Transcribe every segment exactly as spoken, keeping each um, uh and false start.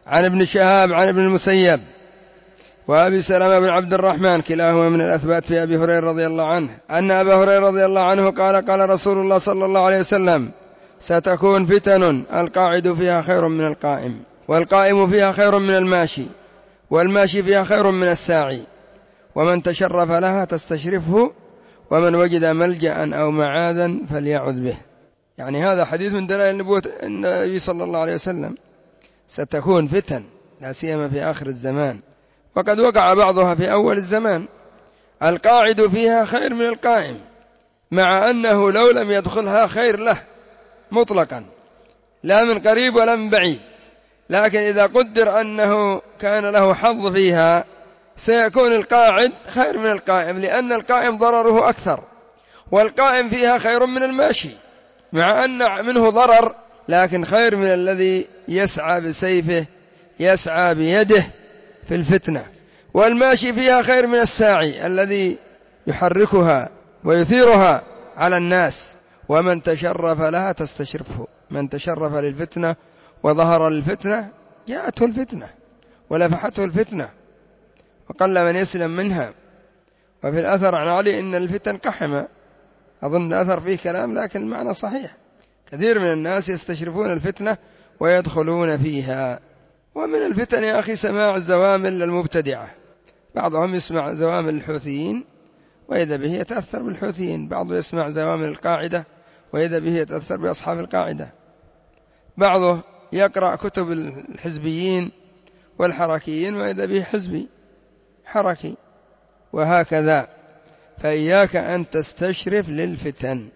عن ابن شهاب عن ابن المسيب وأبي سلمة بن عبد الرحمن كلاهما من الأثبات في أبي هريرة رضي الله عنه أن أبا هريرة رضي الله عنه قال قال رسول الله صلى الله عليه وسلم ستكون فتن القاعد فيها خير من القائم، والقائم فيها خير من الماشي، والماشي فيها خير من الساعي، ومن تشرف لها تستشرفه، ومن وجد ملجأ أو معاذا فليعذ به. يعني هذا حديث من دلائل نبوة النبي صلى الله عليه وسلم. ستكون فتن لا سيما في آخر الزمان، وقد وقع بعضها في أول الزمان. القاعد فيها خير من القائم، مع أنه لو لم يدخلها خير له مطلقا، لا من قريب ولا من بعيد، لكن إذا قدر أنه كان له حظ فيها سيكون القاعد خير من القائم، لأن القائم ضرره أكثر، والقائم فيها خير من الماشي، مع أن منه ضرر لكن خير من الذي يسعى بسيفه يسعى بيده في الفتنة. والماشي فيها خير من الساعي الذي يحركها ويثيرها على الناس. ومن تشرف لها تستشرفه، من تشرف للفتنة وظهر للفتنة جاءته الفتنة ولفحته الفتنة وقل من يسلم منها. وفي الأثر عن علي إن الفتن قحمة، أظن أثر فيه كلام لكن المعنى صحيح. كثير من الناس يستشرفون الفتنة ويدخلون فيها. ومن الفتن يا أخي سماع الزوامل المبتدعة، بعضهم يسمع زوامل الحوثيين وإذا به يتأثر بالحوثيين، بعضه يسمع زوامل القاعدة وإذا به يتأثر بأصحاب القاعدة، بعضه يقرأ كتب الحزبيين والحركيين وإذا به حزبي حركي، وهكذا. فإياك أن تستشرف للفتن،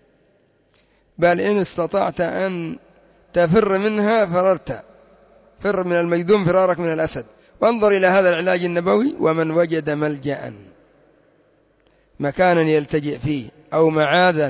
بل إن استطعت أن تفر منها فررت، فر من المجذوم فرارك من الأسد. وانظر إلى هذا العلاج النبوي: ومن وجد ملجأ، مكانا يلتجئ فيه، أو معاذا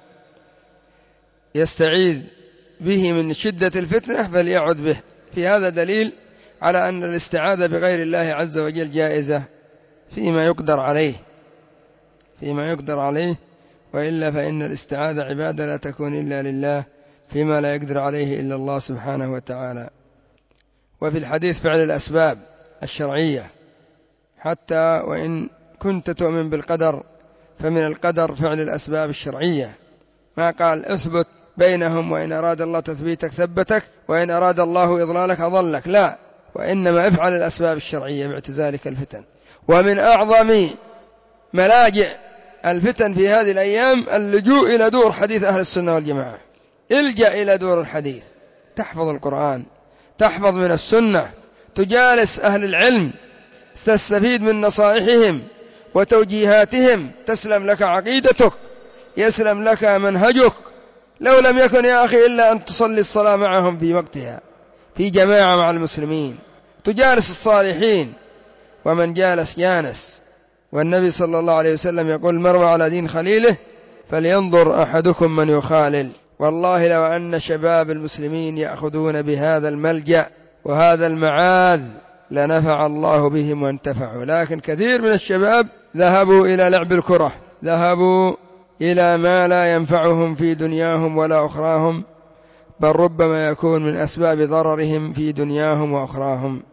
يستعيذ به من شدة الفتنة فليعد به. في هذا دليل على أن الاستعاذة بغير الله عز وجل جائزة فيما يقدر عليه فيما يقدر عليه وإلا فإن الاستعاذة عبادة لا تكون إلا لله فيما لا يقدر عليه إلا الله سبحانه وتعالى. وفي الحديث فعل الأسباب الشرعية، حتى وإن كنت تؤمن بالقدر فمن القدر فعل الأسباب الشرعية. ما قال اثبت بينهم وإن أراد الله تثبيتك ثبتك وإن أراد الله إضلالك أضلك، لا، وإنما افعل الأسباب الشرعية باعتزالك الفتن. ومن أعظم ملاجئ الفتن في هذه الأيام اللجوء إلى دور حديث أهل السنة والجماعة. الجأ إلى دور الحديث، تحفظ القرآن، تحفظ من السنة، تجالس أهل العلم، تستفيد من نصائحهم وتوجيهاتهم، تسلم لك عقيدتك، يسلم لك منهجك. لو لم يكن يا أخي إلا أن تصلي الصلاة معهم في وقتها في جماعة مع المسلمين، تجالس الصالحين، ومن جالس جانس. والنبي صلى الله عليه وسلم يقول: المرء على دين خليله فلينظر أحدكم من يخالل. والله لو أن شباب المسلمين يأخذون بهذا الملجأ وهذا المعاذ لنفع الله بهم وانتفعوا، لكن كثير من الشباب ذهبوا إلى لعب الكرة، ذهبوا إلى ما لا ينفعهم في دنياهم ولا أخراهم، بل ربما يكون من أسباب ضررهم في دنياهم وأخراهم.